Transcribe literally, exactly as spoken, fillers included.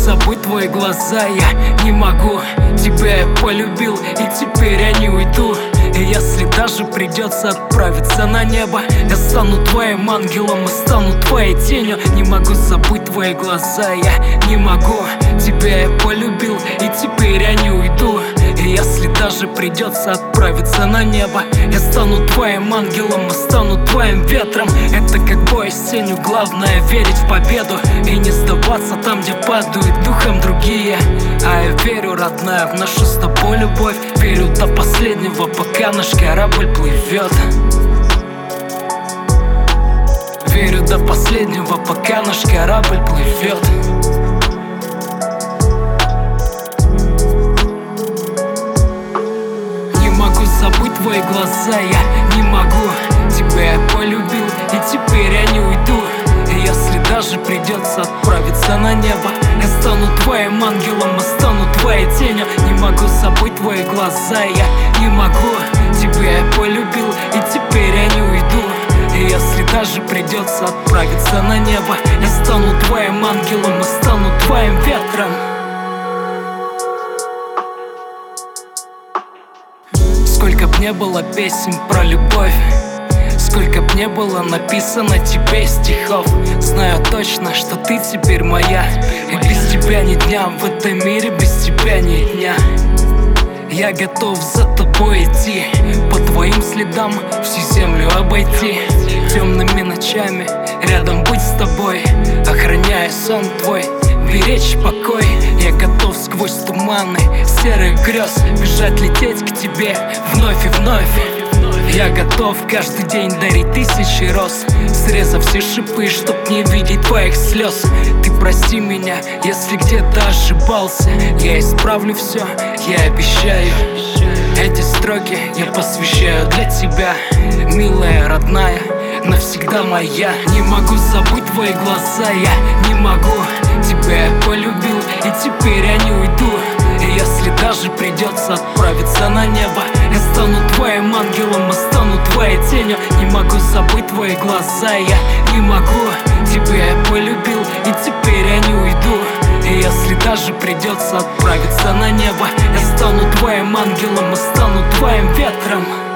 забыть твои глаза, я не могу. Тебя я полюбил, и теперь я не уйду. И если даже придется отправиться на небо, я стану твоим ангелом и стану твоей тенью. Не могу забыть твои глаза, я не могу. Тебя я полюбил, и теперь я не уйду. И если даже придется отправиться на небо, я стану твоим ангелом и стану твоим ветром. Это как бой с тенью, главное верить в победу и не сдаваться там, где падают духом другие. А я верю, родная, в нашу с тобой любовь. Верю до последнего, пока наш корабль плывет. Верю до последнего, пока наш корабль плывет. Забыть твои глаза, я не могу. Тебя я полюбил, и теперь я не уйду. И если даже придется отправиться на небо, я стану твоим ангелом и стану твоей тенью. Не могу забыть твои глаза, я не могу. Тебя я полюбил, и теперь я не уйду. И если даже придется отправиться на небо, я стану твоим ангелом и стану твоим ветром. Сколько б не было песен про любовь, сколько б не было написано тебе стихов, знаю точно, что ты теперь моя. И без тебя ни дня в этом мире, без тебя ни дня. Я готов за тобой идти, по твоим следам всю землю обойти. Темными ночами рядом быть с тобой, охраняя сон твой, беречь покой. Я готов сквозь туманы серых грез бежать, лететь к тебе вновь и вновь. Я готов каждый день дарить тысячи роз, срезав все шипы, чтоб не видеть твоих слез. Ты прости меня, если где-то ошибался, я исправлю все, я обещаю. Эти строки я посвящаю для тебя, милая, родная, навсегда моя. Не могу забыть твои глаза, я не могу. Тебя я полюбил, и теперь я не уйду. И если даже придется отправиться на небо, я стану твоим ангелом и стану твоей тенью. Не могу забыть твои глаза, я не могу. Тебя я полюбил, и теперь я не уйду. И если даже придется отправиться на небо, я стану твоим ангелом и стану твоим ветром.